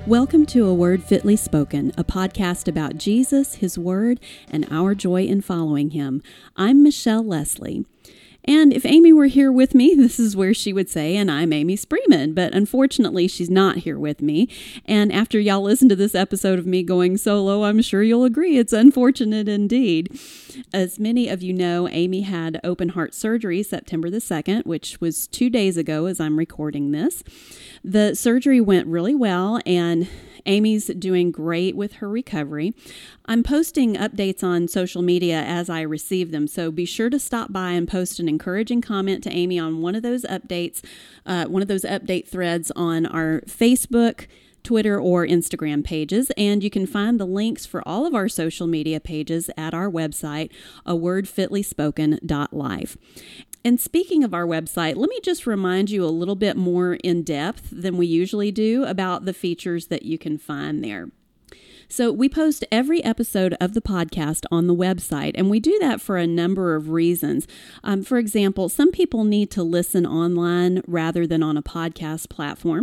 Welcome to A Word Fitly Spoken, a podcast about Jesus, His Word, and our joy in following Him. I'm Michelle Leslie. And if Amy were here with me, this is where she would say, and I'm Amy Spreeman, but unfortunately she's not here with me. And after y'all listen to this episode of me going solo, I'm sure you'll agree it's unfortunate indeed. As many of you know, Amy had open heart surgery September the 2nd, which was 2 days ago as I'm recording this. The surgery went really well, and Amy's doing great with her recovery. I'm posting updates on social media as I receive them, so be sure to stop by and post an encouraging comment to Amy on one of those updates, one of those update threads on our Facebook, Twitter, or Instagram pages, and you can find the links for all of our social media pages at our website, awordfitlyspoken.life. And speaking of our website, let me just remind you a little bit more in depth than we usually do about the features that you can find there. So we post every episode of the podcast on the website, and we do that for a number of reasons. For example, some people need to listen online rather than on a podcast platform.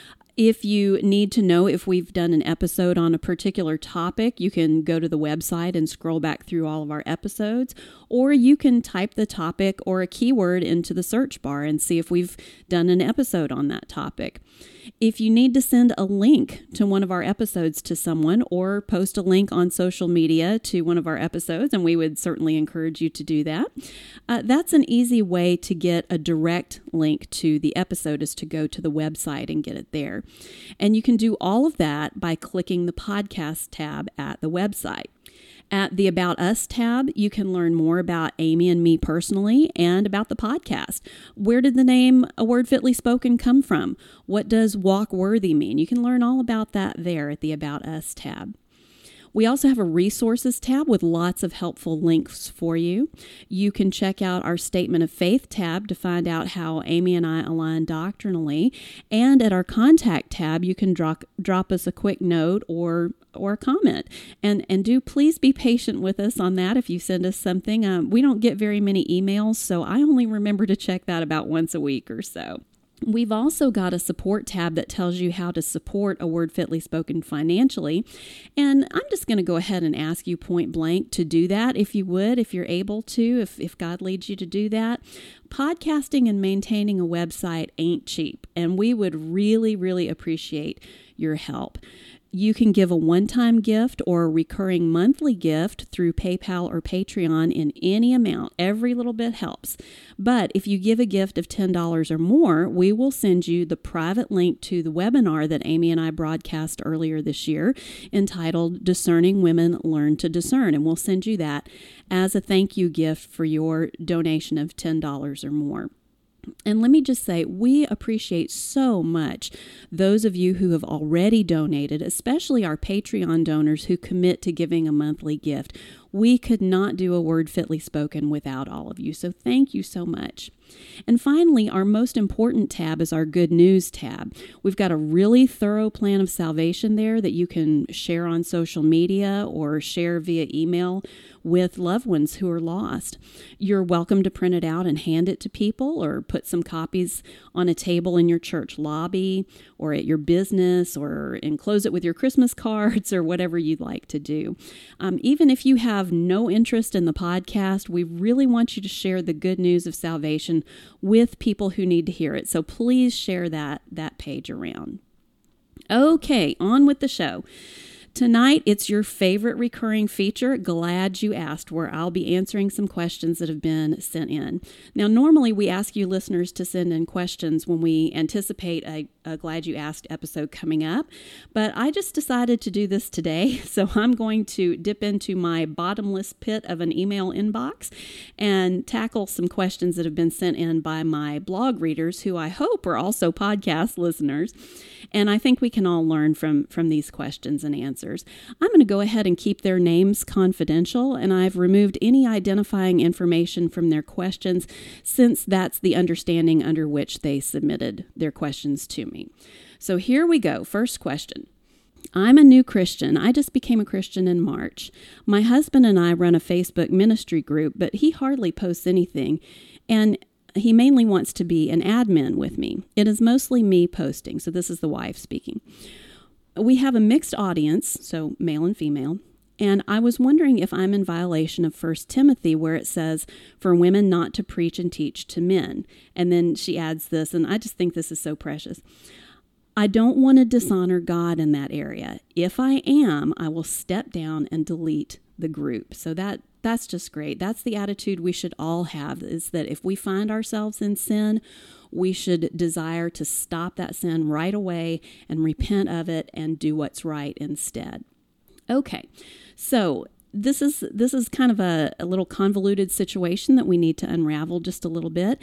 If you need to know if we've done an episode on a particular topic, you can go to the website and scroll back through all of our episodes, or you can type the topic or a keyword into the search bar and see if we've done an episode on that topic. If you need to send a link to one of our episodes to someone or post a link on social media to one of our episodes, and we would certainly encourage you to do that, that's an easy way to get a direct link to the episode, is to go to the website and get it there. And you can do all of that by clicking the podcast tab at the website. At the About Us tab, you can learn more about Amy and me personally and about the podcast. Where did the name A Word Fitly Spoken come from? What does walk worthy mean? You can learn all about that there at the About Us tab. We also have a resources tab with lots of helpful links for you. You can check out our Statement of Faith tab to find out how Amy and I align doctrinally. And at our contact tab, you can drop us a quick note or a comment. And do please be patient with us on that if you send us something. We don't get very many emails, so I only remember to check that about once a week or so. We've also got a support tab that tells you how to support A Word Fitly Spoken financially. And I'm just going to go ahead and ask you point blank to do that if you would, if you're able to, if God leads you to do that. Podcasting and maintaining a website ain't cheap, and we would really, really appreciate your help. You can give a one-time gift or a recurring monthly gift through PayPal or Patreon in any amount. Every little bit helps. But if you give a gift of $10 or more, we will send you the private link to the webinar that Amy and I broadcast earlier this year entitled Discerning Women Learn to Discern. And we'll send you that as a thank you gift for your donation of $10 or more. And let me just say, we appreciate so much those of you who have already donated, especially our Patreon donors who commit to giving a monthly gift. We could not do A Word Fitly Spoken without all of you, so thank you so much. And finally, our most important tab is our Good News tab. We've got a really thorough plan of salvation there that you can share on social media or share via email with loved ones who are lost. You're welcome to print it out and hand it to people, or put some copies on a table in your church lobby or at your business, or enclose it with your Christmas cards or whatever you'd like to do. Even if you have no interest in the podcast, we really want you to share the good news of salvation with people who need to hear it. So please share that page around. Okay, on with the show. Tonight, it's your favorite recurring feature, Glad You Asked, where I'll be answering some questions that have been sent in. Now, normally we ask you listeners to send in questions when we anticipate a Glad You Asked episode coming up, but I just decided to do this today, so I'm going to dip into my bottomless pit of an email inbox and tackle some questions that have been sent in by my blog readers, who I hope are also podcast listeners, and I think we can all learn from these questions and answers. I'm going to go ahead and keep their names confidential, and I've removed any identifying information from their questions, since that's the understanding under which they submitted their questions to me. So here we go. First question. I'm a new Christian. I just became a Christian in March. My husband and I run a Facebook ministry group, but he hardly posts anything, and he mainly wants to be an admin with me. It is mostly me posting. So this is the wife speaking. we have a mixed audience, so male and female. And I was wondering if I'm in violation of 1 Timothy, where it says for women not to preach and teach to men. And then she adds this, and I just think this is so precious. I don't want to dishonor God in that area. If I am, I will step down and delete the group. So that's just great. That's the attitude we should all have, is that if we find ourselves in sin, we should desire to stop that sin right away and repent of it and do what's right instead. Okay, so this is kind of a little convoluted situation that we need to unravel just a little bit.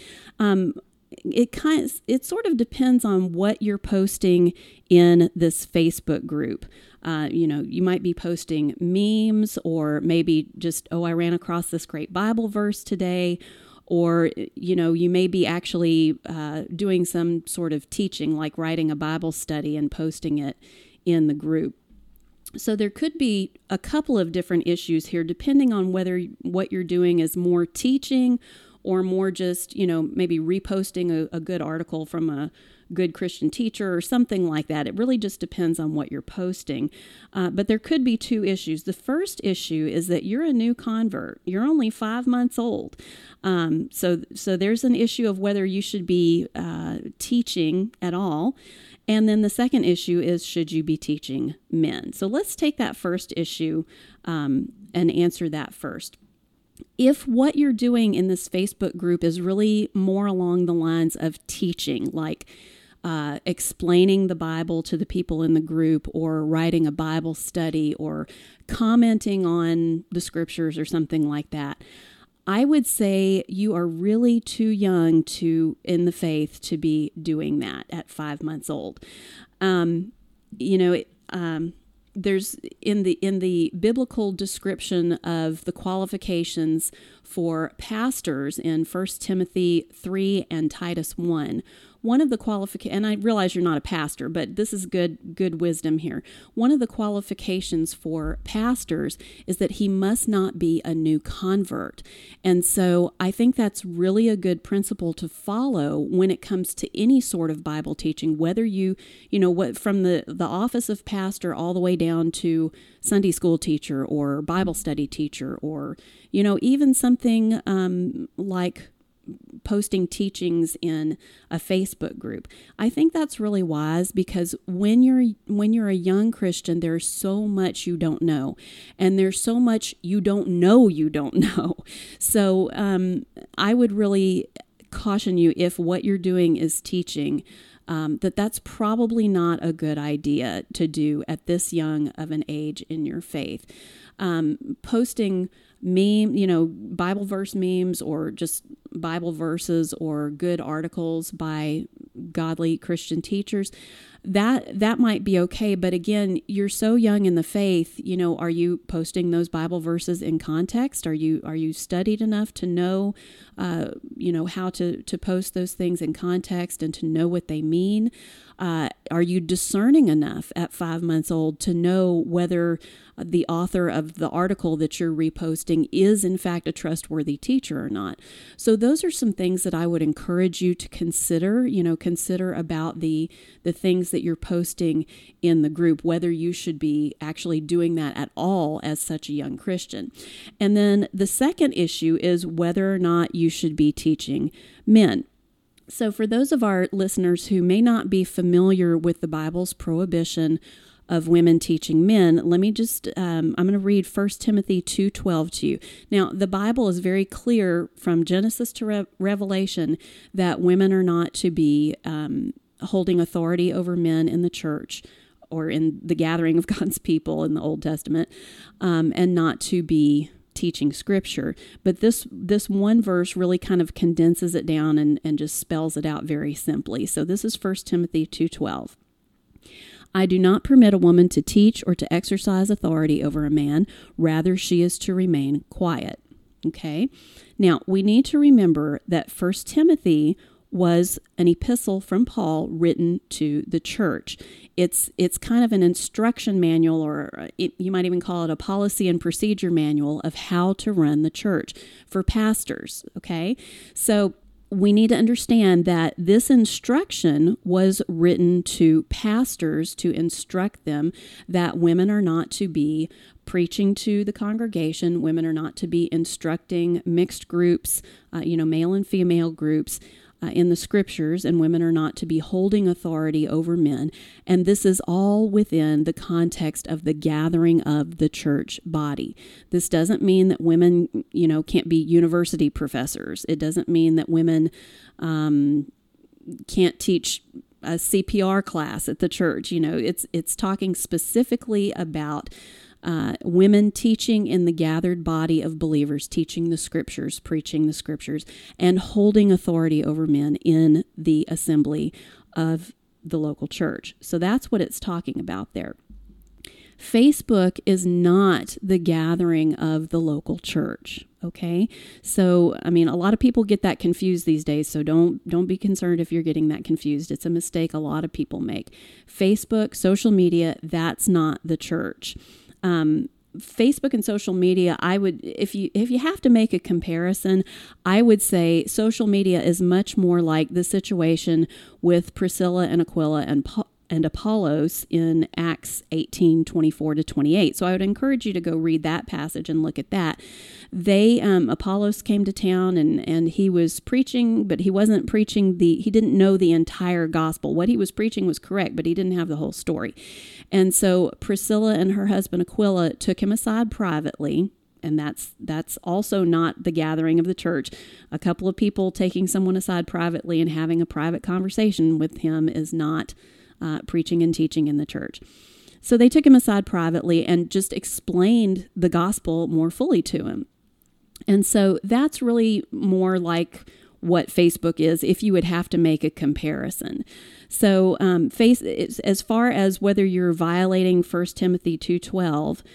It sort of depends on what you're posting in this Facebook group. You might be posting memes, or maybe just, I ran across this great Bible verse today. Or, you may be actually doing some sort of teaching, like writing a Bible study and posting it in the group. So there could be a couple of different issues here, depending on whether what you're doing is more teaching or more just, maybe reposting a good article from a good Christian teacher or something like that. It really just depends on what you're posting. But there could be two issues. The first issue is that you're a new convert. You're only 5 months old. So there's an issue of whether you should be teaching at all. And then the second issue is, should you be teaching men? So let's take that first issue and answer that first. If what you're doing in this Facebook group is really more along the lines of teaching, like explaining the Bible to the people in the group, or writing a Bible study, or commenting on the scriptures or something like that, I would say you are really too young in the faith to be doing that at 5 months old. There's in the biblical description of the qualifications for pastors in 1 Timothy 3 and Titus 1. One of the qualifications, and I realize you're not a pastor, but this is good wisdom here. One of the qualifications for pastors is that he must not be a new convert. And so I think that's really a good principle to follow when it comes to any sort of Bible teaching, whether from the office of pastor all the way down to Sunday school teacher or Bible study teacher, or, even something like posting teachings in a Facebook group. I think that's really wise, because when you're a young Christian, there's so much you don't know, and there's so much you don't know. So I would really caution you, if what you're doing is teaching, that's probably not a good idea to do at this young of an age in your faith. Posting Bible verse memes, or just Bible verses, or good articles by godly Christian teachers, that might be okay. But again, you're so young in the faith, are you posting those Bible verses in context? Are you studied enough to know, how to post those things in context and to know what they mean? Are you discerning enough at 5 months old to know whether the author of the article that you're reposting is in fact a trustworthy teacher or not? So those are some things that I would encourage you to consider, consider about the things that you're posting in the group, whether you should be actually doing that at all as such a young Christian. And then the second issue is whether or not you should be teaching men. So for those of our listeners who may not be familiar with the Bible's prohibition of women teaching men, let me just, I'm going to read 1 Timothy 2:12 to you. Now, the Bible is very clear from Genesis to Revelation that women are not to be holding authority over men in the church or in the gathering of God's people in the Old Testament, and not to be teaching scripture. But this one verse really kind of condenses it down and just spells it out very simply. So this is 1 Timothy 2:12. I do not permit a woman to teach or to exercise authority over a man. Rather, she is to remain quiet. Okay? Now, we need to remember that 1 Timothy was an epistle from Paul written to the church. It's kind of an instruction manual, or you might even call it a policy and procedure manual of how to run the church for pastors, okay? So we need to understand that this instruction was written to pastors to instruct them that women are not to be preaching to the congregation. Women are not to be instructing mixed groups, male and female groups in the scriptures, and women are not to be holding authority over men. And this is all within the context of the gathering of the church body. This doesn't mean that women, can't be university professors. It doesn't mean that women can't teach a CPR class at the church. It's talking specifically about women teaching in the gathered body of believers, teaching the scriptures, preaching the scriptures, and holding authority over men in the assembly of the local church. So that's what it's talking about there. Facebook is not the gathering of the local church. Okay. So, a lot of people get that confused these days. So don't be concerned if you're getting that confused. It's a mistake a lot of people make. Facebook, social media, that's not the church. Facebook and social media, I would, if you have to make a comparison, I would say social media is much more like the situation with Priscilla and Aquila and Apollos in Acts 18:24-28. So I would encourage you to go read that passage and look at that. Apollos came to town and he was preaching, but he wasn't preaching he didn't know the entire gospel. What he was preaching was correct, but he didn't have the whole story. And so Priscilla and her husband Aquila took him aside privately. And that's also not the gathering of the church. A couple of people taking someone aside privately and having a private conversation with him is not preaching and teaching in the church. So they took him aside privately and just explained the gospel more fully to him. And so that's really more like what Facebook is if you would have to make a comparison. So as far as whether you're violating 1 Timothy 2:12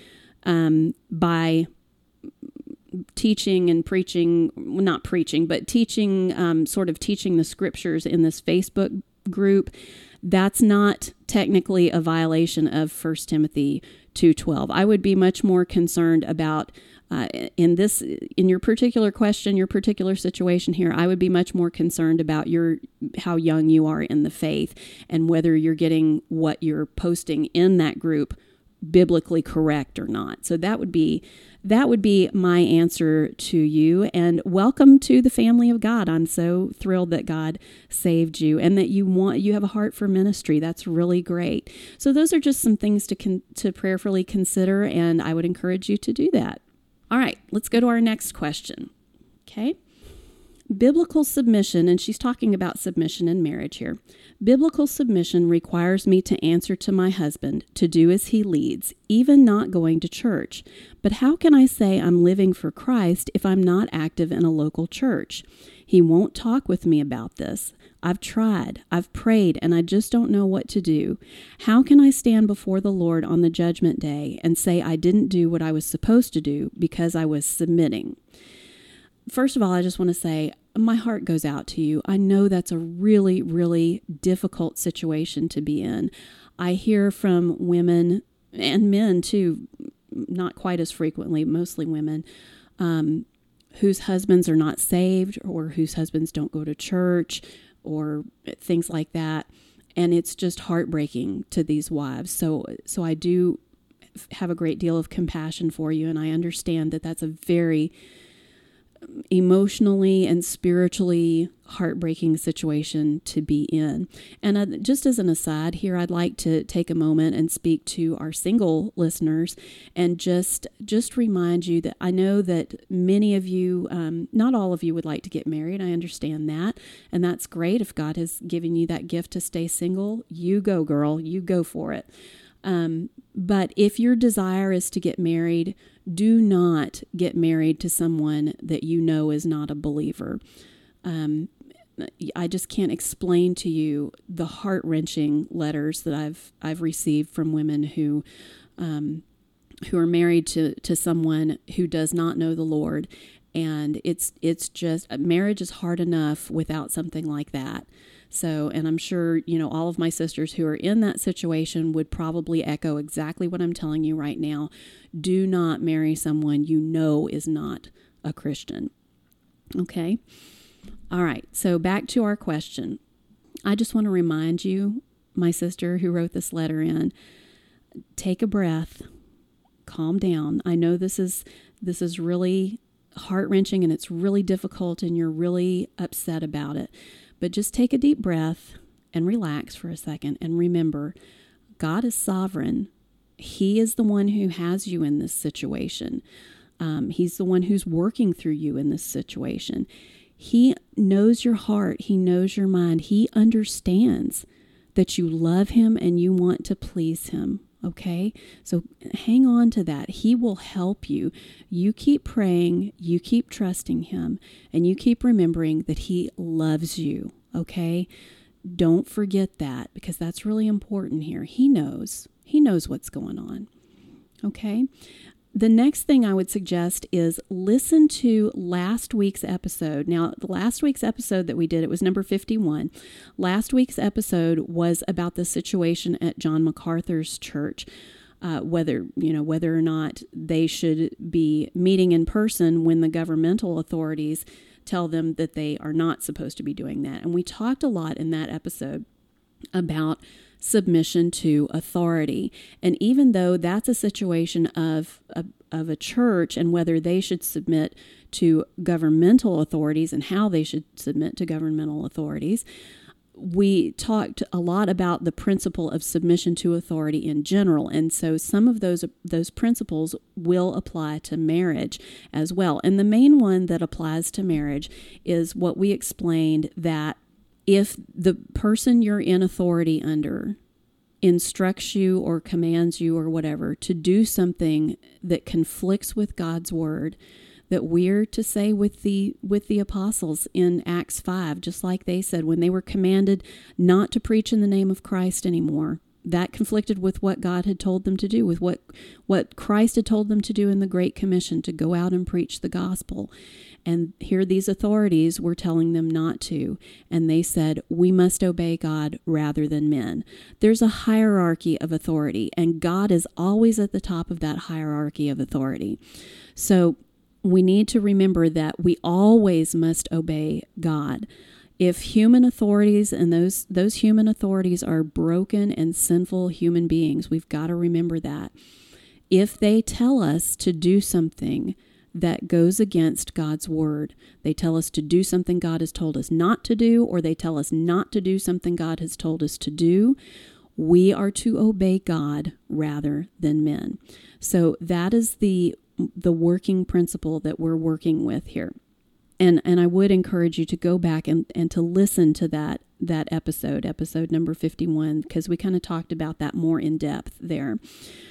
by teaching and preaching, not preaching, but teaching, sort of teaching the scriptures in this Facebook group, that's not technically a violation of 1 Timothy 2:12. I would be much more concerned about, in your particular question, your particular situation here, I would be much more concerned about how young you are in the faith and whether you're getting what you're posting in that group biblically correct or not. So that would be my answer to you. And welcome to the family of God. I'm so thrilled that God saved you and that you have a heart for ministry. That's really great. So those are just some things to prayerfully consider, and I would encourage you to do that. All right, let's go to our next question. Okay. Biblical submission, and she's talking about submission in marriage here. Biblical submission requires me to answer to my husband, to do as he leads, even not going to church. But how can I say I'm living for Christ if I'm not active in a local church? He won't talk with me about this. I've tried, I've prayed, and I just don't know what to do. How can I stand before the Lord on the judgment day and say I didn't do what I was supposed to do because I was submitting? First of all, I just want to say my heart goes out to you. I know that's a really, really difficult situation to be in. I hear from women and men too, not quite as frequently, mostly women, whose husbands are not saved or whose husbands don't go to church or things like that. And it's just heartbreaking to these wives. So I do have a great deal of compassion for you, and I understand that that's a very emotionally and spiritually heartbreaking situation to be in. And just as an aside here, I'd like to take a moment and speak to our single listeners and just remind you that I know that many of you, not all of you would like to get married. I understand that. And that's great. If God has given you that gift to stay single, you go, girl, you go for it. But if your desire is to get married, do not get married to someone that you know is not a believer. I just can't explain to you the heart-wrenching letters that I've received from women who are married to someone who does not know the Lord, and it's just marriage is hard enough without something like that. So, and I'm sure, all of my sisters who are in that situation would probably echo exactly what I'm telling you right now. Do not marry someone you know is not a Christian. Okay? All right, so back to our question. I just want to remind you, my sister who wrote this letter in, take a breath, calm down. I know this is really heart-wrenching and it's really difficult and you're really upset about it. But just take a deep breath and relax for a second and remember, God is sovereign. He is the one who has you in this situation. He's the one who's working through you in this situation. He knows your heart. He knows your mind. He understands that you love him and you want to please him. Okay? So hang on to that. He will help you. You keep praying, you keep trusting him, and you keep remembering that he loves you. Okay? Don't forget that, because that's really important here. He knows. He knows what's going on. Okay? The next thing I would suggest is listen to last week's episode. Now, the last week's episode that we did, it was number 51. Last week's episode was about the situation at John MacArthur's church, whether or not they should be meeting in person when the governmental authorities tell them that they are not supposed to be doing that. And we talked a lot in that episode about submission to authority. And even though that's a situation of a church and whether they should submit to governmental authorities and how they should submit to governmental authorities, we talked a lot about the principle of submission to authority in general. And so some of those principles will apply to marriage as well. And the main one that applies to marriage is what we explained, that if the person you're in authority under instructs you or commands you or whatever to do something that conflicts with God's word, that we're to say with the apostles in Acts 5, just like they said when they were commanded not to preach in the name of Christ anymore. That conflicted with what God had told them to do, with what Christ had told them to do in the Great Commission, to go out and preach the gospel. And here these authorities were telling them not to. And they said, we must obey God rather than men. There's a hierarchy of authority, and God is always at the top of that hierarchy of authority. So we need to remember that we always must obey God. If human authorities and those human authorities are broken and sinful human beings, we've got to remember that. If they tell us to do something that goes against God's word, they tell us to do something God has told us not to do, or they tell us not to do something God has told us to do, we are to obey God rather than men. So that is the working principle that we're working with here. And I would encourage you to go back and to listen to that episode number 51, because we kind of talked about that more in depth there.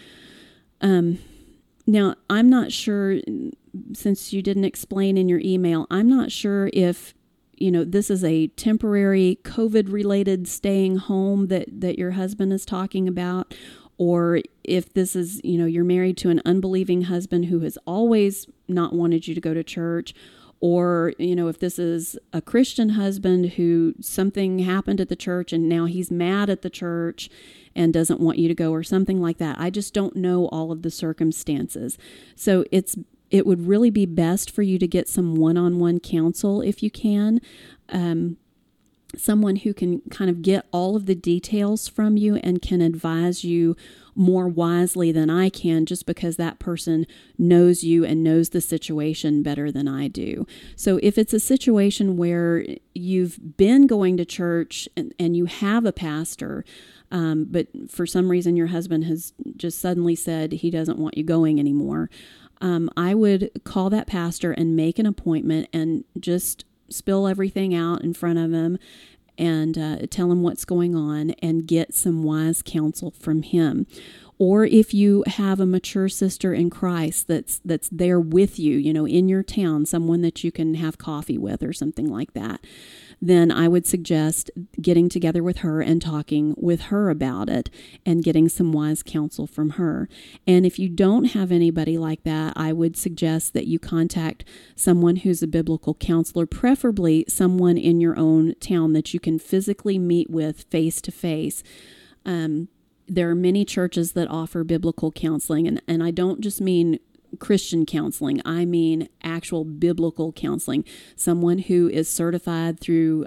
Now, I'm not sure, since you didn't explain in your email, I'm not sure if, this is a temporary COVID-related staying home that your husband is talking about, or if this is, you're married to an unbelieving husband who has always not wanted you to go to church, or, if this is a Christian husband who something happened at the church and now he's mad at the church and doesn't want you to go, or something like that. I just don't know all of the circumstances. So it would really be best for you to get some one-on-one counsel if you can. Someone who can kind of get all of the details from you and can advise you more wisely than I can, just because that person knows you and knows the situation better than I do. So if it's a situation where you've been going to church and you have a pastor, but for some reason your husband has just suddenly said he doesn't want you going anymore, I would call that pastor and make an appointment and just spill everything out in front of him and tell him what's going on and get some wise counsel from him. Or if you have a mature sister in Christ that's there with you, in your town, someone that you can have coffee with or something like that, then I would suggest getting together with her and talking with her about it and getting some wise counsel from her. And if you don't have anybody like that, I would suggest that you contact someone who's a biblical counselor, preferably someone in your own town that you can physically meet with face to face. There are many churches that offer biblical counseling, and I don't just mean Christian counseling. I mean actual biblical counseling. Someone who is certified through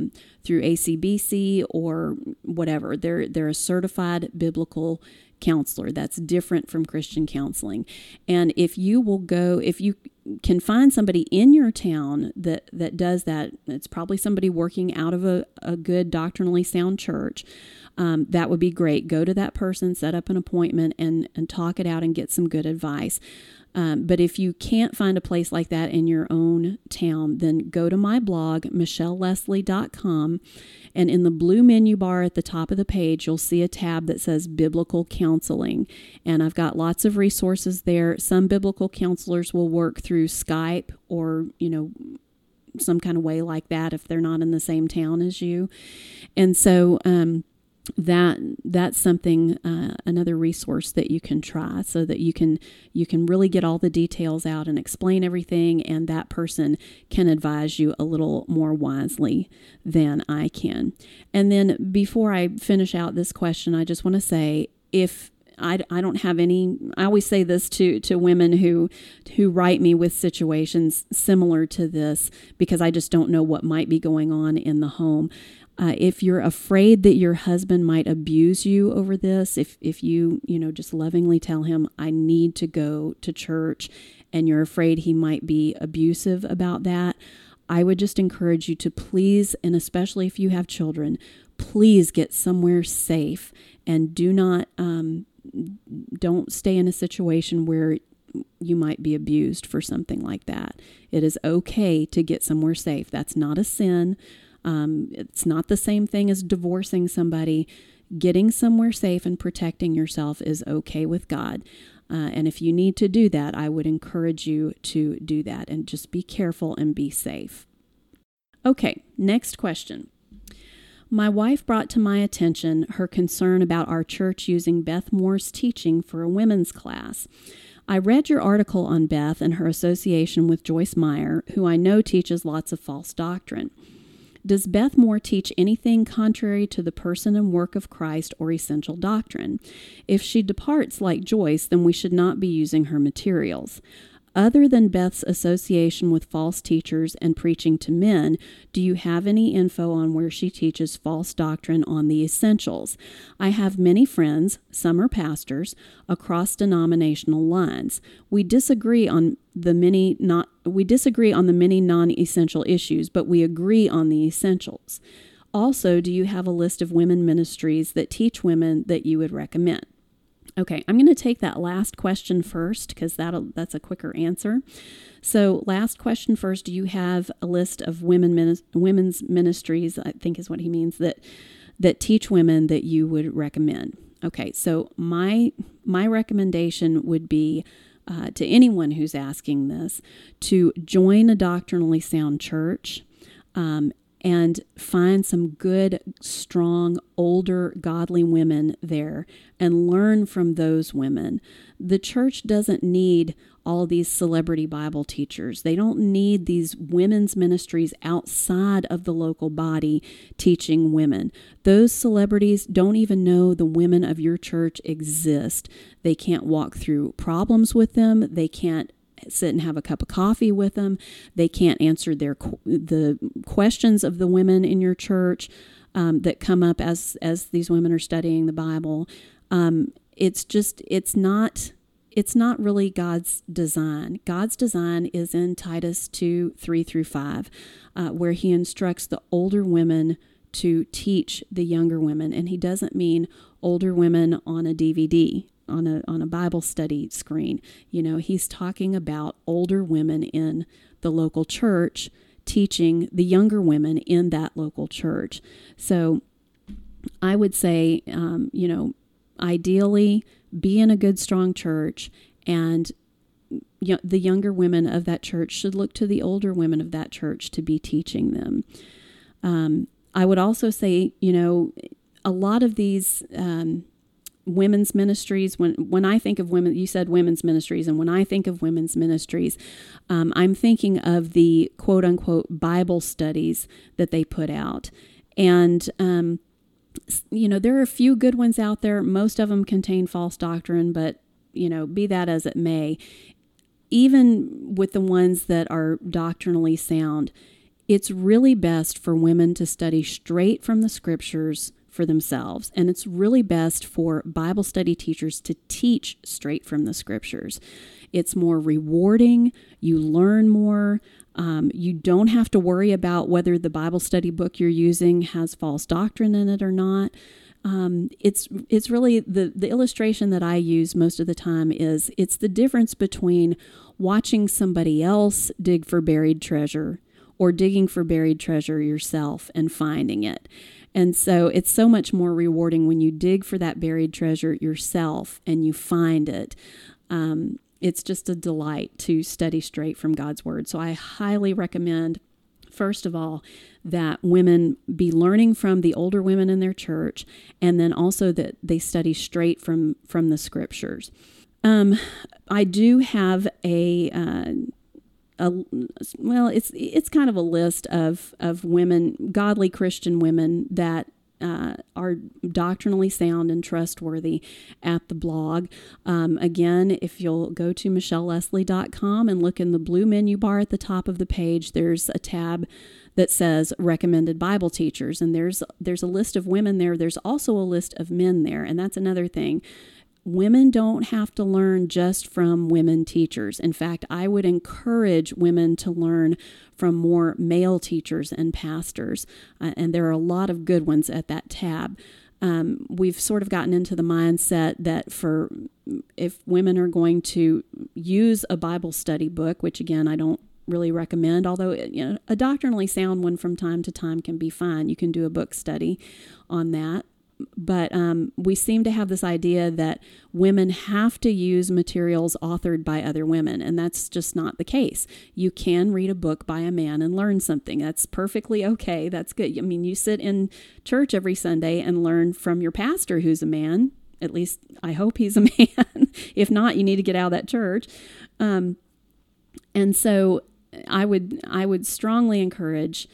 ACBC or whatever. They're a certified biblical counselor. That's different from Christian counseling. And if you can find somebody in your town that does that, it's probably somebody working out of a good doctrinally sound church. That would be great. Go to that person, set up an appointment, and talk it out and get some good advice. But if you can't find a place like that in your own town, then go to my blog, michelleleslie.com, and in the blue menu bar at the top of the page, you'll see a tab that says Biblical Counseling. And I've got lots of resources there. Some biblical counselors will work through Skype or, some kind of way like that if they're not in the same town as you. And so, that's something, another resource that you can try so that you can really get all the details out and explain everything, and that person can advise you a little more wisely than I can. And then before I finish out this question, I just want to say, if I don't have any, I always say this to women who write me with situations similar to this, because I just don't know what might be going on in the home. If you're afraid that your husband might abuse you over this, if you just lovingly tell him, I need to go to church, and you're afraid he might be abusive about that, I would just encourage you to please, and especially if you have children, please get somewhere safe, and don't stay in a situation where you might be abused for something like that. It is okay to get somewhere safe. That's not a sin. It's not the same thing as divorcing somebody. Getting somewhere safe and protecting yourself is okay with God. And if you need to do that, I would encourage you to do that, and just be careful and be safe. Okay, next question. My wife brought to my attention her concern about our church using Beth Moore's teaching for a women's class. I read your article on Beth and her association with Joyce Meyer, who I know teaches lots of false doctrine. Does Beth Moore teach anything contrary to the person and work of Christ or essential doctrine? If she departs like Joyce, then we should not be using her materials. Other than Beth's association with false teachers and preaching to men, do you have any info on where she teaches false doctrine on the essentials? I have many friends, some are pastors, across denominational lines. We disagree on the many non-essential issues, but we agree on the essentials. Also, do you have a list of women ministries that teach women that you would recommend? Okay, I'm going to take that last question first because that's a quicker answer. So last question first, do you have a list of women's ministries, I think is what he means, that teach women that you would recommend? Okay, so my recommendation would be to anyone who's asking this to join a doctrinally sound church, and find some good, strong, older, godly women there and learn from those women. The church doesn't need all these celebrity Bible teachers. They don't need these women's ministries outside of the local body teaching women. Those celebrities don't even know the women of your church exist. They can't walk through problems with them. They can't sit and have a cup of coffee with them. They can't answer the questions of the women in your church that come up as these women are studying the Bible. It's not really God's design. God's design is in Titus 2:3-5, where he instructs the older women to teach the younger women, and he doesn't mean older women on a DVD. On a Bible study screen. He's talking about older women in the local church teaching the younger women in that local church. So I would say, ideally be in a good, strong church, and the younger women of that church should look to the older women of that church to be teaching them. I would also say, a lot of these women's ministries, when I think of women, you said women's ministries, and when I think of women's ministries, I'm thinking of the quote unquote Bible studies that they put out. And, there are a few good ones out there. Most of them contain false doctrine, but, be that as it may, even with the ones that are doctrinally sound, it's really best for women to study straight from the scriptures for themselves. And it's really best for Bible study teachers to teach straight from the scriptures. It's more rewarding. You learn more. You don't have to worry about whether the Bible study book you're using has false doctrine in it or not. It's really the illustration that I use most of the time is it's the difference between watching somebody else dig for buried treasure or digging for buried treasure yourself and finding it. And so it's so much more rewarding when you dig for that buried treasure yourself and you find it. It's just a delight to study straight from God's Word. So I highly recommend, first of all, that women be learning from the older women in their church, and then also that they study straight from the scriptures. I do have it's kind of a list of women, godly Christian women that are doctrinally sound and trustworthy at the blog. Again, if you'll go to michelleleslie.com and look in the blue menu bar at the top of the page, there's a tab that says recommended Bible teachers, and there's a list of women there. There's also a list of men there, and that's another thing. Women don't have to learn just from women teachers. In fact, I would encourage women to learn from more male teachers and pastors, and there are a lot of good ones at that tab. We've sort of gotten into the mindset that if women are going to use a Bible study book, which again, I don't really recommend, although a doctrinally sound one from time to time can be fine. You can do a book study on that. But we seem to have this idea that women have to use materials authored by other women, and that's just not the case. You can read a book by a man and learn something. That's perfectly okay. That's good. I mean, you sit in church every Sunday and learn from your pastor who's a man. At least I hope he's a man. If not, you need to get out of that church. And so I would strongly encourage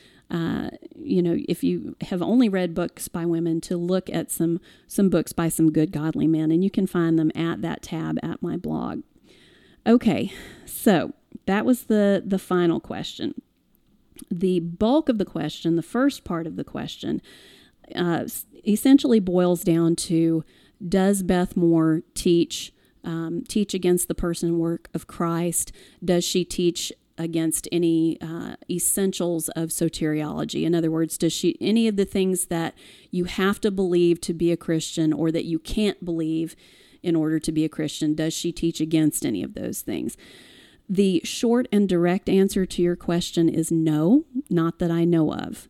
if you have only read books by women, to look at some books by some good godly men, and you can find them at that tab at my blog. Okay, so that was the final question. The bulk of the question, the first part of the question, essentially boils down to, does Beth Moore teach against the person and work of Christ? Does she teach against any essentials of soteriology? In other words, does she any of the things that you have to believe to be a Christian, or that you can't believe in order to be a Christian, does she teach against any of those things? The short and direct answer to your question is no, not that I know of.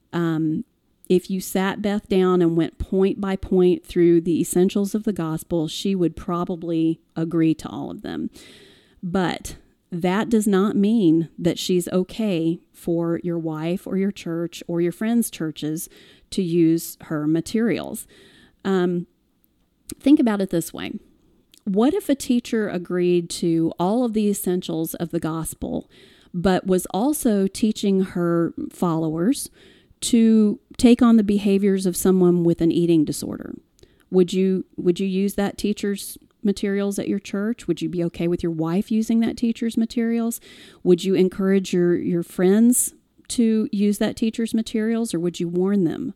If you sat Beth down and went point by point through the essentials of the gospel, she would probably agree to all of them. But that does not mean that she's okay for your wife or your church or your friends' churches to use her materials. Think about it this way. What if a teacher agreed to all of the essentials of the gospel, but was also teaching her followers to take on the behaviors of someone with an eating disorder? Would you use that teacher's materials at your church? Would you be okay with your wife using that teacher's materials? Would you encourage your friends to use that teacher's materials, or would you warn them?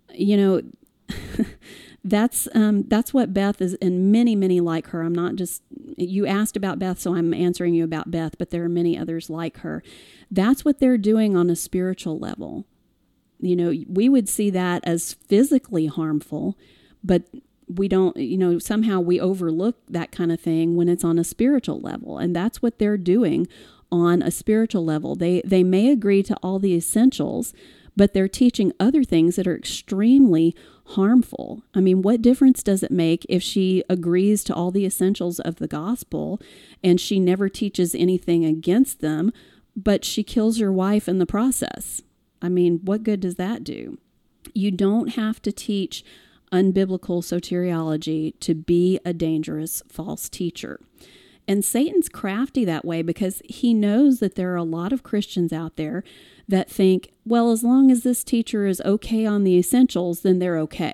That's what Beth is, and many, many like her. I'm not just, you asked about Beth, so I'm answering you about Beth, but there are many others like her. That's what they're doing on a spiritual level. We would see that as physically harmful, but we don't, somehow we overlook that kind of thing when it's on a spiritual level. And that's what they're doing on a spiritual level. They may agree to all the essentials, but they're teaching other things that are extremely harmful. I mean, what difference does it make if she agrees to all the essentials of the gospel and she never teaches anything against them, but she kills your wife in the process? I mean, what good does that do? You don't have to teach unbiblical soteriology to be a dangerous false teacher. And Satan's crafty that way because he knows that there are a lot of Christians out there that think, well, as long as this teacher is okay on the essentials, then they're okay.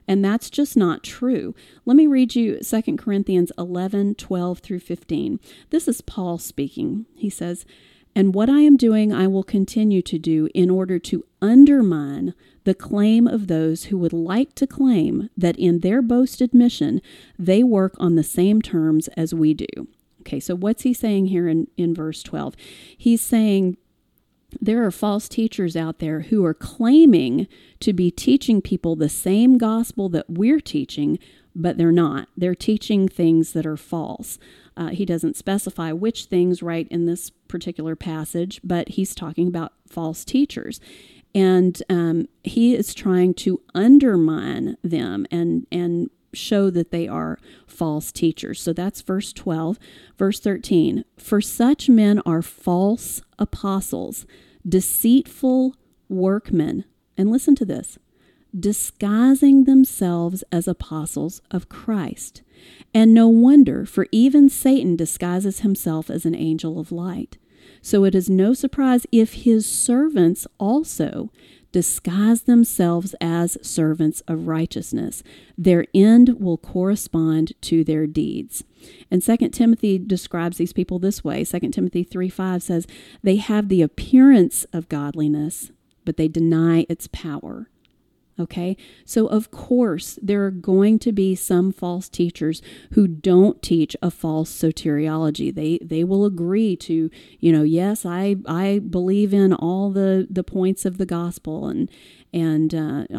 And that's just not true. Let me read you 2 Corinthians 11:12 through 15. This is Paul speaking. He says, "And what I am doing I will continue to do in order to undermine the claim of those who would like to claim that in their boasted mission they work on the same terms as we do." Okay, so what's he saying here in verse 12? He's saying there are false teachers out there who are claiming to be teaching people the same gospel that we're teaching, but they're not. They're teaching things that are false. He doesn't specify which things right in this particular passage, but he's talking about false teachers. And he is trying to undermine them and show that they are false teachers. So that's verse 12. Verse 13, "For such men are false apostles, deceitful workmen," and listen to this, "disguising themselves as apostles of Christ. And no wonder, for even Satan disguises himself as an angel of light. So it is no surprise if his servants also disguise themselves as servants of righteousness. Their end will correspond to their deeds." And 2 Timothy describes these people this way. 2 Timothy 3:5 says, "They have the appearance of godliness, but they deny its power." Okay, so of course there are going to be some false teachers who don't teach a false soteriology. They will agree to, yes, I believe in all the points of the gospel, and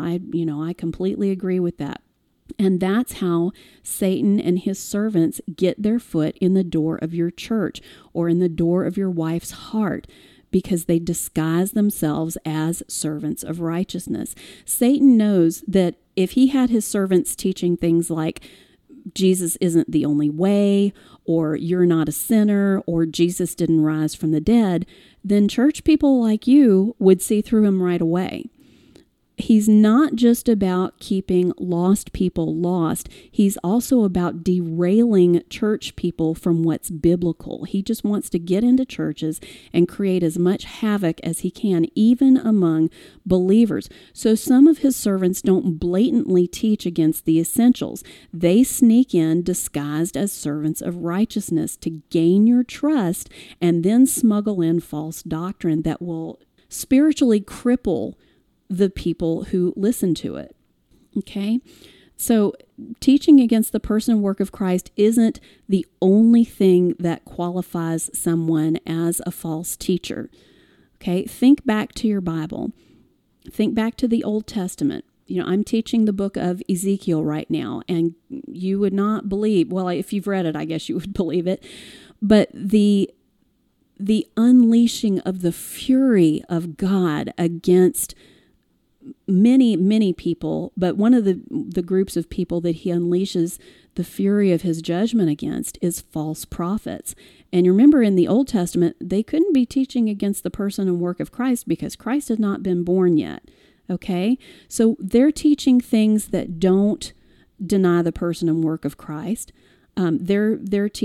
I completely agree with that. And that's how Satan and his servants get their foot in the door of your church or in the door of your wife's heart, because they disguise themselves as servants of righteousness. Satan knows that if he had his servants teaching things like Jesus isn't the only way, or you're not a sinner, or Jesus didn't rise from the dead, then church people like you would see through him right away. He's not just about keeping lost people lost. He's also about derailing church people from what's biblical. He just wants to get into churches and create as much havoc as he can, even among believers. So some of his servants don't blatantly teach against the essentials. They sneak in disguised as servants of righteousness to gain your trust and then smuggle in false doctrine that will spiritually cripple the people who listen to it. Okay? So teaching against the person and work of Christ isn't the only thing that qualifies someone as a false teacher. Okay? Think back to your Bible. Think back to the Old Testament. I'm teaching the book of Ezekiel right now, and you would not believe, well, if you've read it, I guess you would believe it, but the unleashing of the fury of God against many people, but one of the groups of people that he unleashes the fury of his judgment against is false prophets. And you remember in the Old Testament, they couldn't be teaching against the person and work of Christ because Christ had not been born yet. Okay? So they're teaching things that don't deny the person and work of Christ. They're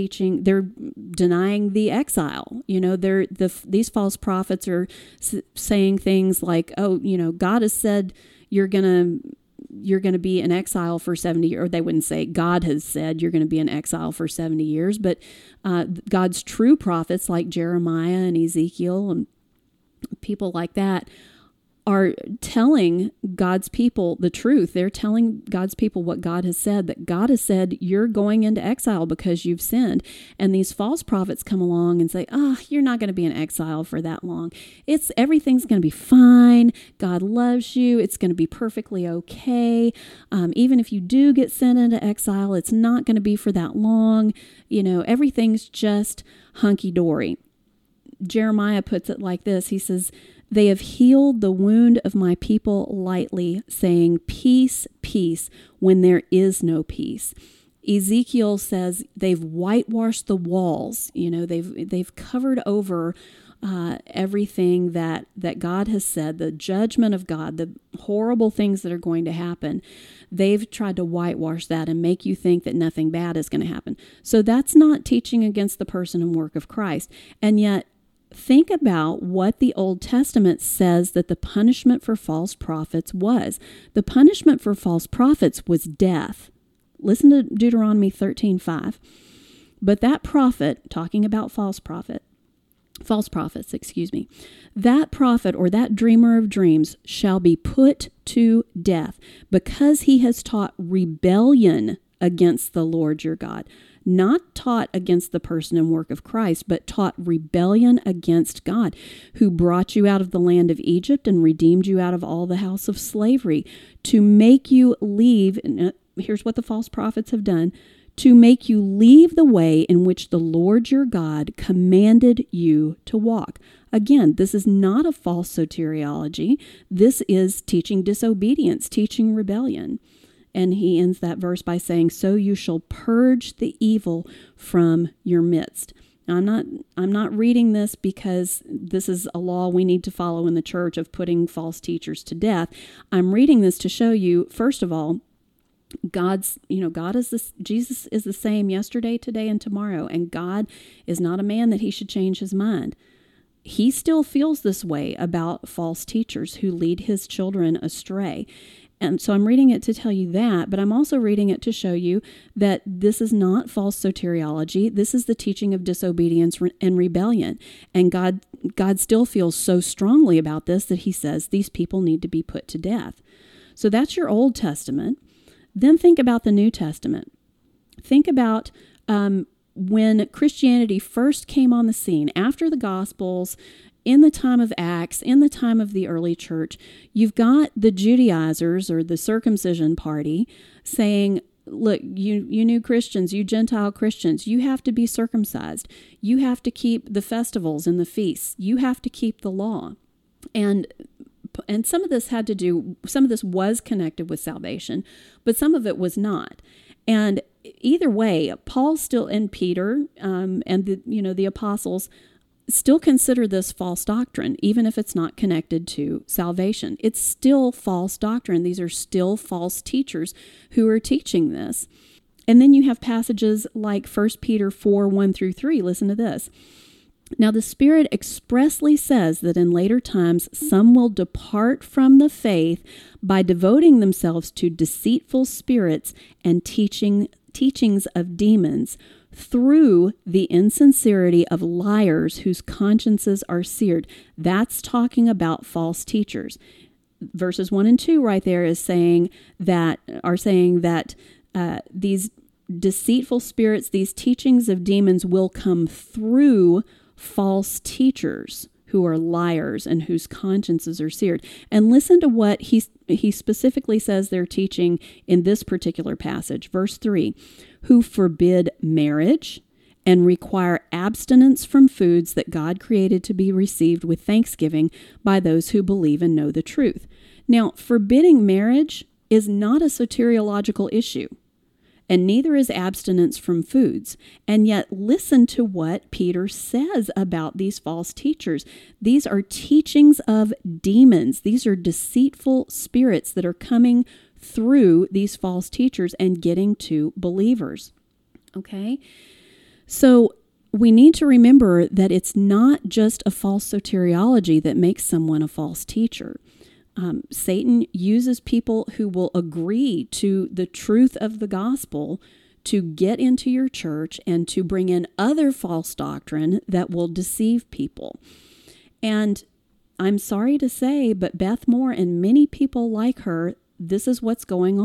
denying the exile. These false prophets are saying things like, God has said you're gonna be in exile for 70 years. Or they wouldn't say God has said you're going to be in exile for 70 years, but God's true prophets like Jeremiah and Ezekiel and people like that are telling God's people the truth. They're telling God's people what God has said, that God has said, you're going into exile because you've sinned. And these false prophets come along and say, you're not going to be in exile for that long. Everything's going to be fine. God loves you. It's going to be perfectly okay. Even if you do get sent into exile, it's not going to be for that long. Everything's just hunky-dory. Jeremiah puts it like this. He says, "They have healed the wound of my people lightly, saying, 'Peace, peace,' when there is no peace." Ezekiel says they've whitewashed the walls. They've covered over everything that God has said, the judgment of God, the horrible things that are going to happen. They've tried to whitewash that and make you think that nothing bad is going to happen. So that's not teaching against the person and work of Christ. And yet, think about what the Old Testament says that the punishment for false prophets was. The punishment for false prophets was death. Listen to Deuteronomy 13:5. But that prophet, talking about false prophets, that prophet or that dreamer of dreams shall be put to death because he has taught rebellion against the Lord your God. Not taught against the person and work of Christ, but taught rebellion against God, who brought you out of the land of Egypt and redeemed you out of all the house of slavery, to make you leave. Here's what the false prophets have done: to make you leave the way in which the Lord your God commanded you to walk. Again, this is not a false soteriology. This is teaching disobedience, teaching rebellion. And he ends that verse by saying, so you shall purge the evil from your midst. Now, I'm not reading this because this is a law we need to follow in the church of putting false teachers to death. I'm reading this to show you, first of all, Jesus is the same yesterday, today, and tomorrow. And God is not a man that he should change his mind. He still feels this way about false teachers who lead his children astray. And so I'm reading it to tell you that, but I'm also reading it to show you that this is not false soteriology. This is the teaching of disobedience and rebellion. And God still feels so strongly about this that he says these people need to be put to death. So that's your Old Testament. Then think about the New Testament. Think about when Christianity first came on the scene, after the Gospels, in the time of Acts, in the time of the early church. You've got the Judaizers or the circumcision party saying, look, you new Christians, you Gentile Christians, you have to be circumcised. You have to keep the festivals and the feasts. You have to keep the law. And some of this was connected with salvation, but some of it was not. And either way, Paul still, and Peter and the apostles still consider this false doctrine, even if it's not connected to salvation. It's still false doctrine. These are still false teachers who are teaching this. And then you have passages like 1 Peter 4:1-3. Listen to this. Now the Spirit expressly says that in later times some will depart from the faith by devoting themselves to deceitful spirits and teachings of demons, through the insincerity of liars whose consciences are seared. That's talking about false teachers. Verses 1 and 2 right there is saying that these deceitful spirits, these teachings of demons will come through false teachers who are liars and whose consciences are seared. And listen to what he specifically says they're teaching in this particular passage. Verse 3, who forbid marriage and require abstinence from foods that God created to be received with thanksgiving by those who believe and know the truth. Now, forbidding marriage is not a soteriological issue, and neither is abstinence from foods. And yet, listen to what Peter says about these false teachers. These are teachings of demons. These are deceitful spirits that are coming through these false teachers and getting to believers. Okay? So we need to remember that it's not just a false soteriology that makes someone a false teacher. Satan uses people who will agree to the truth of the gospel to get into your church and to bring in other false doctrine that will deceive people. And I'm sorry to say, but Beth Moore and many people like her, this is what's going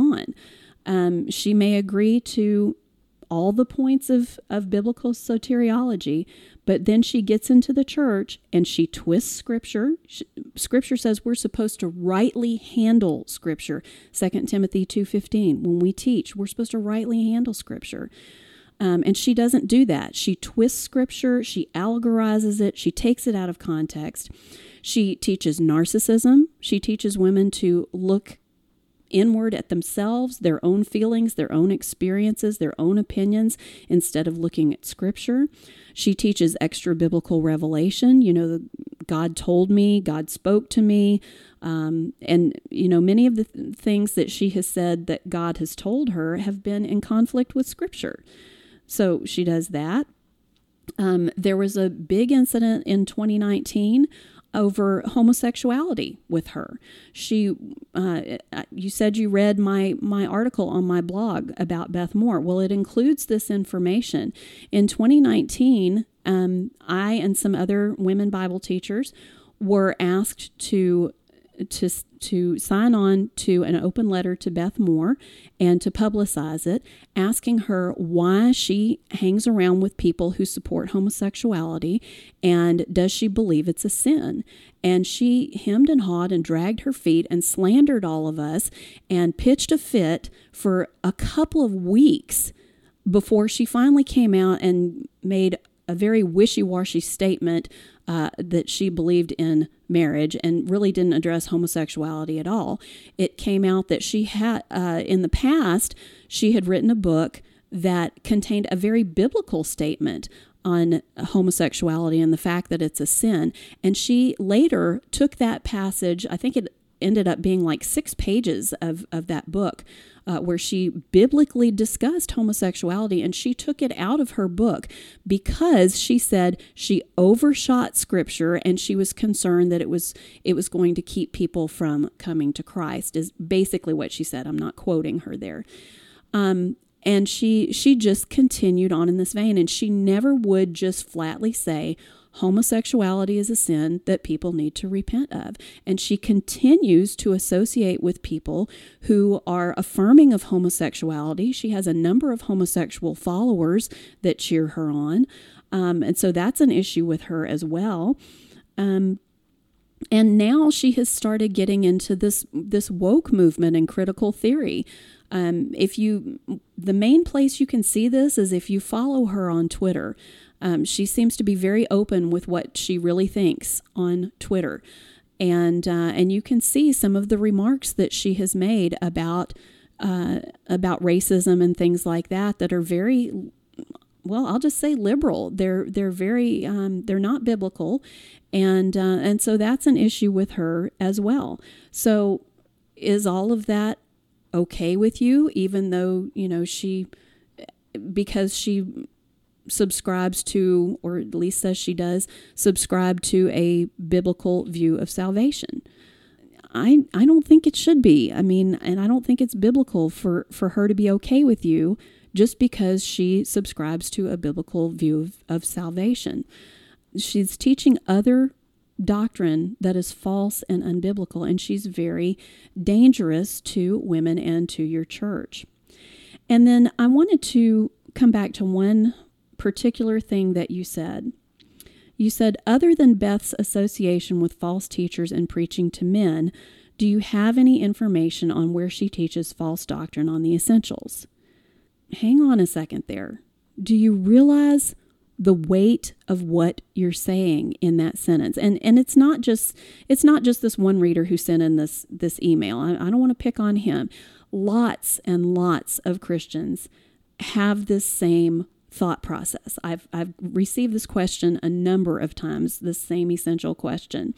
on. She may agree to all the points of biblical soteriology, but then she gets into the church and she twists Scripture. Scripture says we're supposed to rightly handle Scripture. 2 Timothy 2:15. When we teach, we're supposed to rightly handle Scripture. And she doesn't do that. She twists Scripture. She allegorizes it. She takes it out of context. She teaches narcissism. She teaches women to look inward at themselves, their own feelings, their own experiences, their own opinions, instead of looking at Scripture. She teaches extra biblical revelation. God told me, God spoke to me. And many of the things that she has said that God has told her have been in conflict with Scripture. So she does that. There was a big incident in 2019 over homosexuality with her. You said you read my article on my blog about Beth Moore. Well, it includes this information. In 2019, I and some other women Bible teachers were asked to sign on to an open letter to Beth Moore and to publicize it, asking her why she hangs around with people who support homosexuality and does she believe it's a sin. And she hemmed and hawed and dragged her feet and slandered all of us and pitched a fit for a couple of weeks before she finally came out and made a very wishy-washy statement that she believed in marriage and really didn't address homosexuality at all. It came out that she had, in the past, she had written a book that contained a very biblical statement on homosexuality and the fact that it's a sin. And she later took that passage, I think it ended up being like 6 pages of that book, where she biblically discussed homosexuality, and she took it out of her book because she said she overshot scripture and she was concerned that it was going to keep people from coming to Christ, is basically what she said. I'm not quoting her there. And she just continued on in this vein, and she never would just flatly say, homosexuality is a sin that people need to repent of. And she continues to associate with people who are affirming of homosexuality. She has a number of homosexual followers that cheer her on. And so that's an issue with her as well. And now she has started getting into this woke movement and critical theory. The main place you can see this is if you follow her on Twitter. She seems to be very open with what she really thinks on Twitter. And you can see some of the remarks that she has made about racism and things like that are very, well, I'll just say liberal. They're very, they're not biblical. And so that's an issue with her as well. So is all of that okay with you, even though, because she subscribes to, or at least says she does, subscribe to a biblical view of salvation? I don't think it should be. And I don't think it's biblical for her to be okay with you just because she subscribes to a biblical view of salvation. She's teaching other doctrine that is false and unbiblical, and she's very dangerous to women and to your church. And then I wanted to come back to one particular thing that you said. You said, other than Beth's association with false teachers and preaching to men, do you have any information on where she teaches false doctrine on the essentials? Hang on a second there. Do you realize the weight of what you're saying in that sentence? And it's not just this one reader who sent in this email. I don't want to pick on him. Lots and lots of Christians have this same thought process. I've received this question a number of times, this same essential question.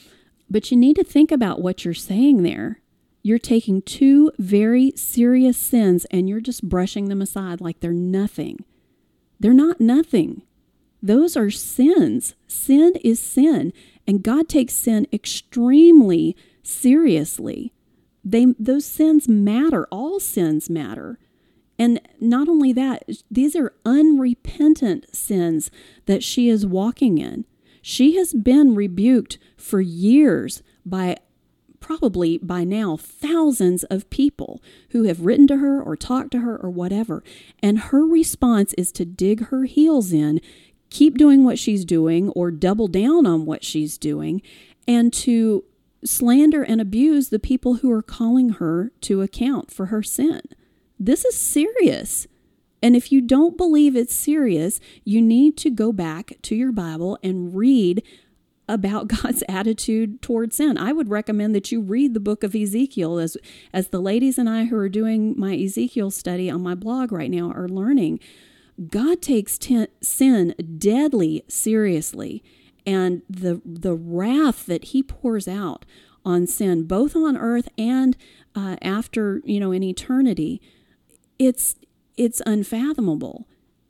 But you need to think about what you're saying there. You're taking 2 very serious sins and you're just brushing them aside like they're nothing. They're not nothing. Those are sins. Sin is sin, and God takes sin extremely seriously. Those sins matter. All sins matter. And not only that, these are unrepentant sins that she is walking in. She has been rebuked for years by probably by now thousands of people who have written to her or talked to her or whatever. And her response is to dig her heels in, keep doing what she's doing or double down on what she's doing, and to slander and abuse the people who are calling her to account for her sin. This is serious. And if you don't believe it's serious, you need to go back to your Bible and read about God's attitude toward sin. I would recommend that you read the book of Ezekiel, as the ladies and I who are doing my Ezekiel study on my blog right now are learning. God takes sin deadly seriously, and the wrath that he pours out on sin, both on earth and after, in eternity, it's unfathomable.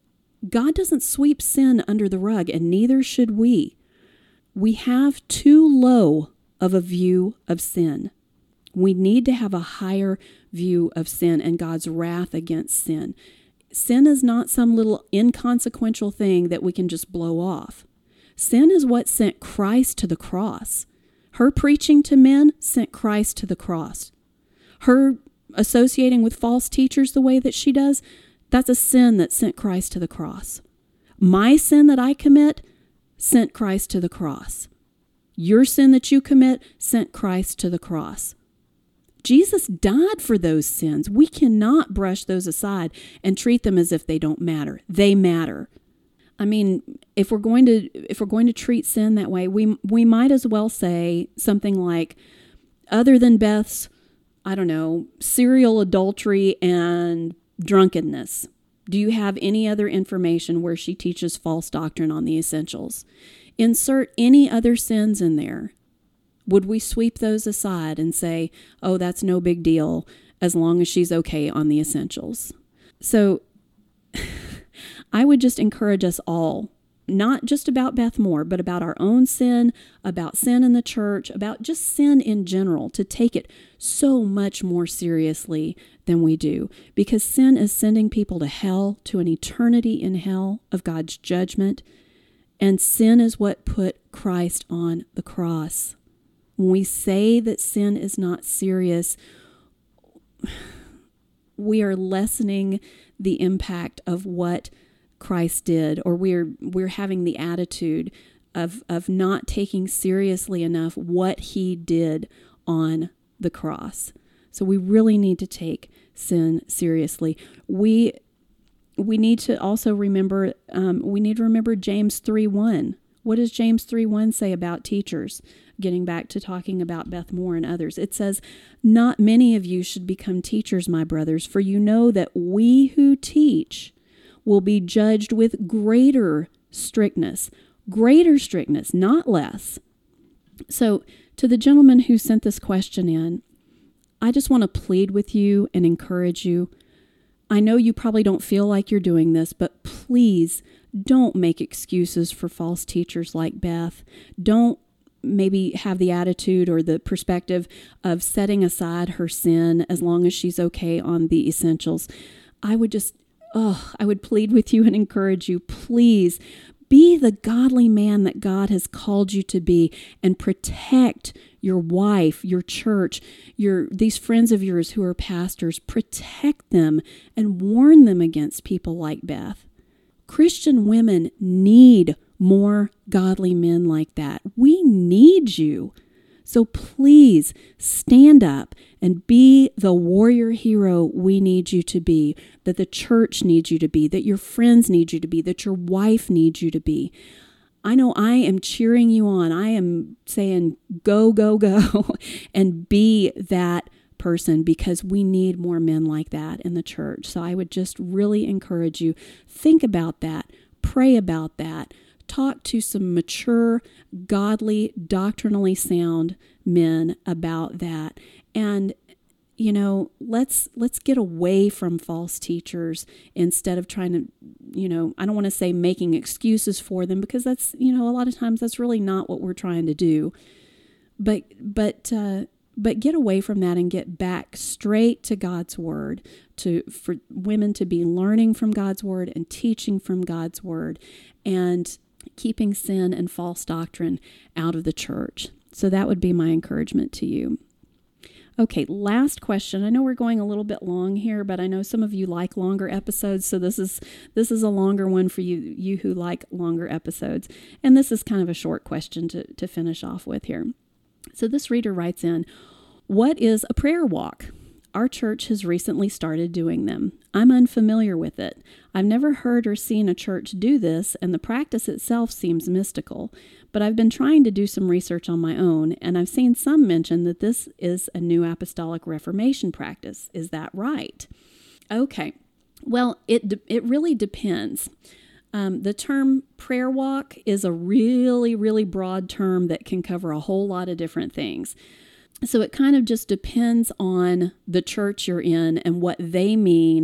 God doesn't sweep sin under the rug, and neither should we. We have too low of a view of sin. We need to have a higher view of sin and God's wrath against sin. Sin is not some little inconsequential thing that we can just blow off. Sin is what sent Christ to the cross. Her preaching to men sent Christ to the cross. Her associating with false teachers the way that she does, that's a sin that sent Christ to the cross. My sin that I commit sent Christ to the cross. Your sin that you commit sent Christ to the cross. Jesus died for those sins. We cannot brush those aside and treat them as if they don't matter. They matter. I mean, if we're going to treat sin that way, we might as well say something like, other than Beth's, I don't know, serial adultery and drunkenness, do you have any other information where she teaches false doctrine on the essentials? Insert any other sins in there. Would we sweep those aside and say, oh, that's no big deal as long as she's okay on the essentials? So I would just encourage us all, not just about Beth Moore, but about our own sin, about sin in the church, about just sin in general, to take it so much more seriously than we do. Because sin is sending people to hell, to an eternity in hell of God's judgment. And sin is what put Christ on the cross. When we say that sin is not serious, we are lessening the impact of what Christ did, or we're having the attitude of not taking seriously enough what he did on the cross. So we really need to take sin seriously. We need to also remember, James 3:1. What does James 3:1 say about teachers? Getting back to talking about Beth Moore and others. It says, not many of you should become teachers, my brothers, for you know that we who teach will be judged with greater strictness, not less. So to the gentleman who sent this question in, I just want to plead with you and encourage you. I know you probably don't feel like you're doing this, but please don't make excuses for false teachers like Beth. Don't maybe have the attitude or the perspective of setting aside her sin as long as she's okay on the essentials. I would plead with you and encourage you, please be the godly man that God has called you to be and protect your wife, your church, these friends of yours who are pastors. Protect them and warn them against people like Beth. Christian women need more godly men like that. We need you. So please stand up and be the warrior hero we need you to be, that the church needs you to be, that your friends need you to be, that your wife needs you to be. I know I am cheering you on. I am saying go, go, go, and be that person, because we need more men like that in the church. So I would just really encourage you, think about that, pray about that, talk to some mature, godly, doctrinally sound men about that. And, let's get away from false teachers instead of trying to, I don't want to say making excuses for them, because that's, a lot of times that's really not what we're trying to do. But get away from that and get back straight to God's word, for women to be learning from God's word and teaching from God's word, and keeping sin and false doctrine out of the church. So that would be my encouragement to you. Okay, last question. I know we're going a little bit long here, but I know some of you like longer episodes, so this is a longer one for you who like longer episodes. And this is kind of a short question to finish off with here. So this reader writes in, what is a prayer walk? Our church has recently started doing them. I'm unfamiliar with it. I've never heard or seen a church do this, and the practice itself seems mystical. But I've been trying to do some research on my own, and I've seen some mention that this is a New Apostolic Reformation practice. Is that right? Okay. Well, it really depends. The term prayer walk is a really, really broad term that can cover a whole lot of different things. So it kind of just depends on the church you're in and what they mean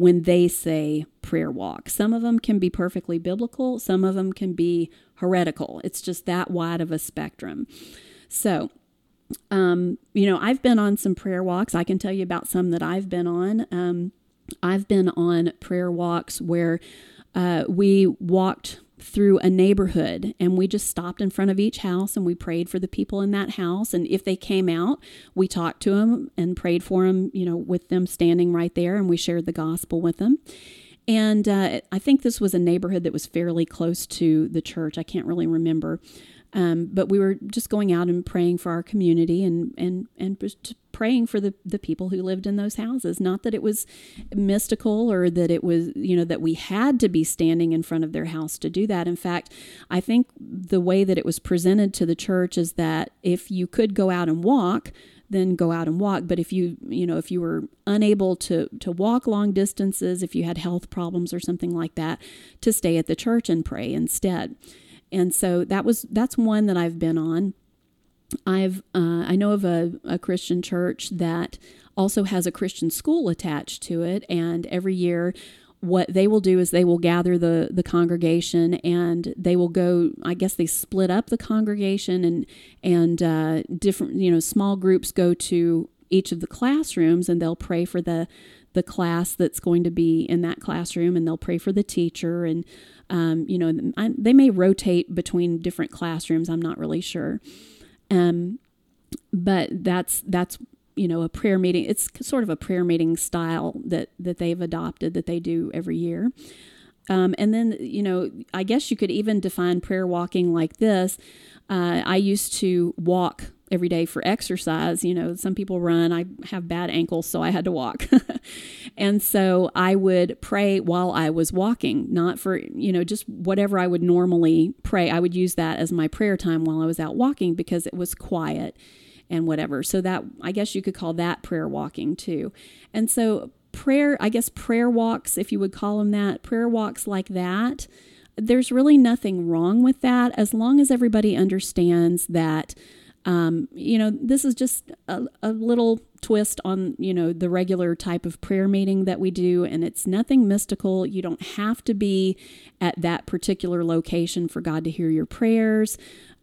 when they say prayer walk. Some of them can be perfectly biblical. Some of them can be heretical. It's just that wide of a spectrum. So, I've been on some prayer walks. I can tell you about some that I've been on. I've been on prayer walks where we walked through a neighborhood and we just stopped in front of each house and we prayed for the people in that house. And if they came out, we talked to them and prayed for them, with them standing right there, and we shared the gospel with them. And I think this was a neighborhood that was fairly close to the church. I can't really remember. But we were just going out and praying for our community and just praying for the people who lived in those houses. Not that it was mystical or that it was, that we had to be standing in front of their house to do that. In fact, I think the way that it was presented to the church is that if you could go out and walk, then go out and walk. But if you were unable to walk long distances, if you had health problems or something like that, to stay at the church and pray instead. And so that's one that I've been on. I know of a Christian church that also has a Christian school attached to it, and every year what they will do is they will gather the congregation and they will go, I guess they split up the congregation and different, small groups go to each of the classrooms and they'll pray for the class that's going to be in that classroom, and they'll pray for the teacher. And, they may rotate between different classrooms. I'm not really sure. But that's a prayer meeting. It's sort of a prayer meeting style that they've adopted, that they do every year. And then, I guess you could even define prayer walking like this. I used to walk every day for exercise. Some people run. I have bad ankles, so I had to walk. And so I would pray while I was walking, not for, just whatever I would normally pray. I would use that as my prayer time while I was out walking because it was quiet and whatever. So that, I guess you could call that prayer walking too. And so prayer walks, if you would call them that, prayer walks like that, there's really nothing wrong with that as long as everybody understands that this is just a little twist on, the regular type of prayer meeting that we do, and it's nothing mystical. You don't have to be at that particular location for God to hear your prayers.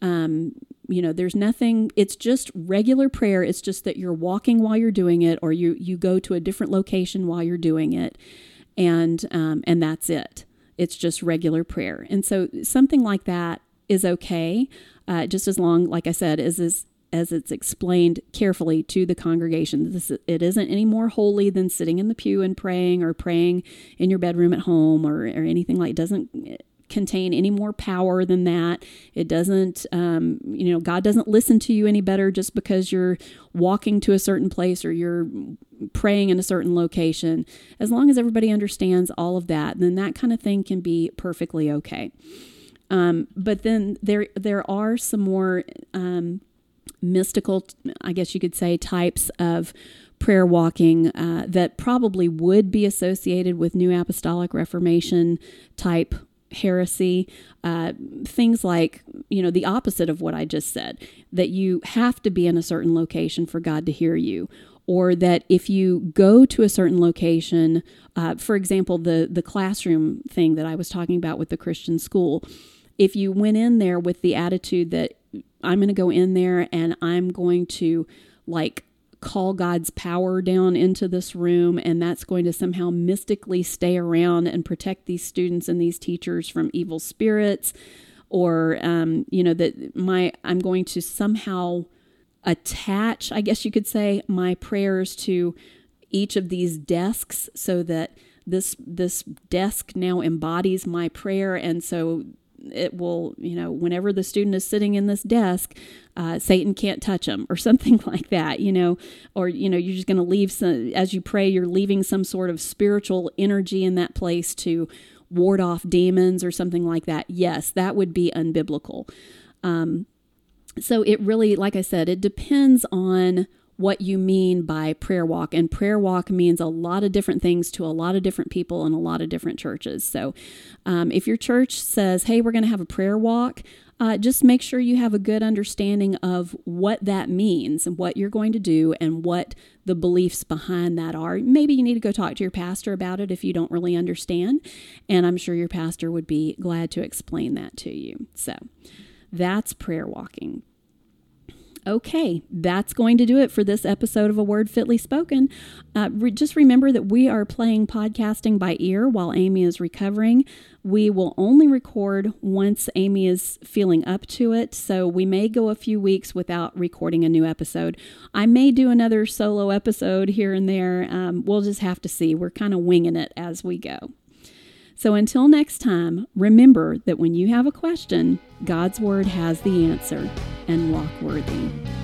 There's nothing, it's just regular prayer. It's just that you're walking while you're doing it, or you go to a different location while you're doing it. And that's it. It's just regular prayer. And so something like that is okay, just as long, like I said, as it's explained carefully to the congregation. It isn't any more holy than sitting in the pew and praying, or praying in your bedroom at home, or anything like. It doesn't contain any more power than that. It doesn't, God doesn't listen to you any better just because you're walking to a certain place or you're praying in a certain location. As long as everybody understands all of that, then that kind of thing can be perfectly okay. But then there are some more mystical, I guess you could say, types of prayer walking that probably would be associated with New Apostolic Reformation type heresy. Things like, the opposite of what I just said, that you have to be in a certain location for God to hear you. Or that if you go to a certain location, for example, the classroom thing that I was talking about with the Christian school, if you went in there with the attitude that I'm going to go in there and I'm going to call God's power down into this room, and that's going to somehow mystically stay around and protect these students and these teachers from evil spirits, or, I'm going to somehow attach, I guess you could say, my prayers to each of these desks so that this desk now embodies my prayer. And so it will, whenever the student is sitting in this desk, Satan can't touch them, or something like that, or, you're just going to leave some, as you pray, you're leaving some sort of spiritual energy in that place to ward off demons or something like that. Yes, that would be unbiblical. So it really, like I said, it depends on what you mean by prayer walk. And prayer walk means a lot of different things to a lot of different people in a lot of different churches. So if your church says, hey, we're going to have a prayer walk, just make sure you have a good understanding of what that means and what you're going to do and what the beliefs behind that are. Maybe you need to go talk to your pastor about it if you don't really understand, and I'm sure your pastor would be glad to explain that to you. So that's prayer walking. Okay, that's going to do it for this episode of A Word Fitly Spoken. Just remember that we are playing podcasting by ear while Amy is recovering. We will only record once Amy is feeling up to it, so we may go a few weeks without recording a new episode. I may do another solo episode here and there. We'll just have to see. We're kind of winging it as we go. So until next time, remember that when you have a question, God's Word has the answer, and walk worthy.